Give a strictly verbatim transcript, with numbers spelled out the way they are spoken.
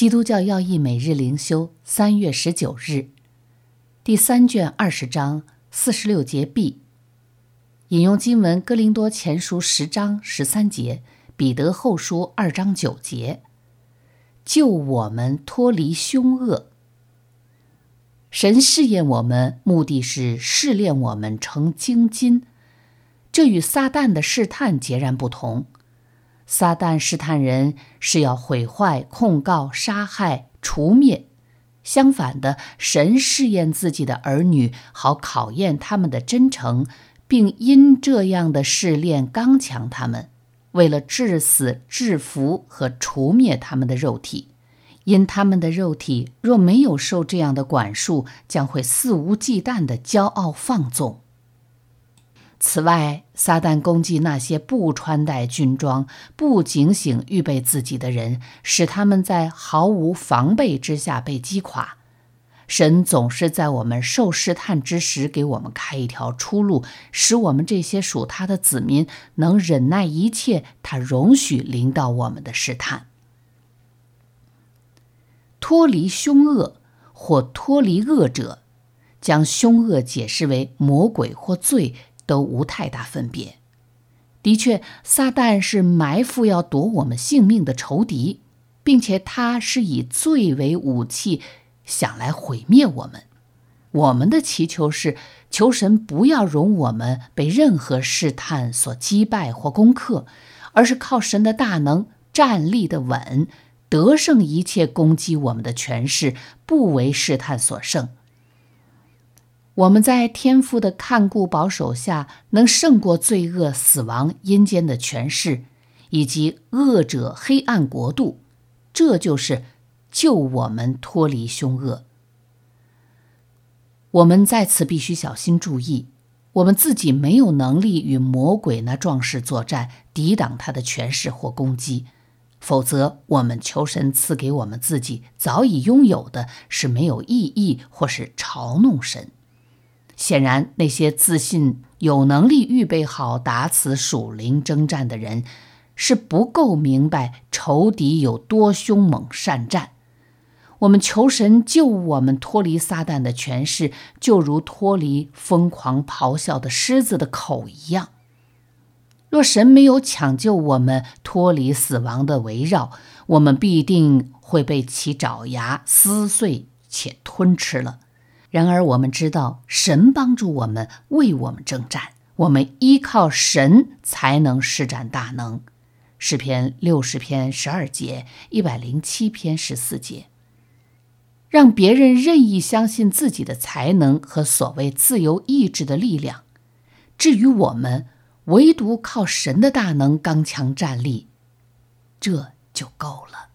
基督教要义每日灵修，三月十九日，第三卷二十章四十六节 B。引用经文哥林多前书十章十三节，彼得后书二章九节，救我们脱离凶恶。神试验我们，目的是试炼我们成精金，这与撒旦的试探截然不同。撒旦试探人是要毁坏、控告、杀害、除灭。相反的，神试验自己的儿女，好考验他们的真诚，并因这样的试炼刚强他们，为了致死、制服和除灭他们的肉体。因他们的肉体若没有受这样的管束，将会肆无忌惮地骄傲放纵。此外，撒旦攻击那些不穿戴军装、不警醒预备自己的人，使他们在毫无防备之下被击垮。神总是在我们受试探之时给我们开一条出路，使我们这些属他的子民能忍耐一切他容许临到我们的试探。脱离凶恶或脱离恶者，将凶恶解释为魔鬼或罪，都无太大分别。的确，撒旦是埋伏要夺我们性命的仇敌，并且他是以罪为武器，想来毁灭我们。我们的祈求是，求神不要容我们被任何试探所击败或攻克，而是靠神的大能站立得稳，得胜一切攻击我们的权势，不为试探所胜。我们在天父的看顾保守下，能胜过罪恶、死亡、阴间的权势，以及恶者黑暗国度。这就是救我们脱离凶恶。我们在此必须小心注意，我们自己没有能力与魔鬼那壮士作战，抵挡他的权势或攻击。否则，我们求神赐给我们自己早已拥有的是没有意义，或是嘲弄神。显然，那些自信有能力预备好打此属灵征战的人，是不够明白仇敌有多凶猛善战。我们求神救我们脱离撒旦的权势，就如脱离疯狂咆哮的狮子的口一样。若神没有抢救我们脱离死亡的围绕，我们必定会被其爪牙撕碎且吞吃了。然而我们知道，神帮助我们，为我们征战，我们依靠神才能施展大能。诗篇六十篇十二节，一百零七篇十四节。让别人任意相信自己的才能和所谓自由意志的力量，至于我们，唯独靠神的大能刚强站立，这就够了。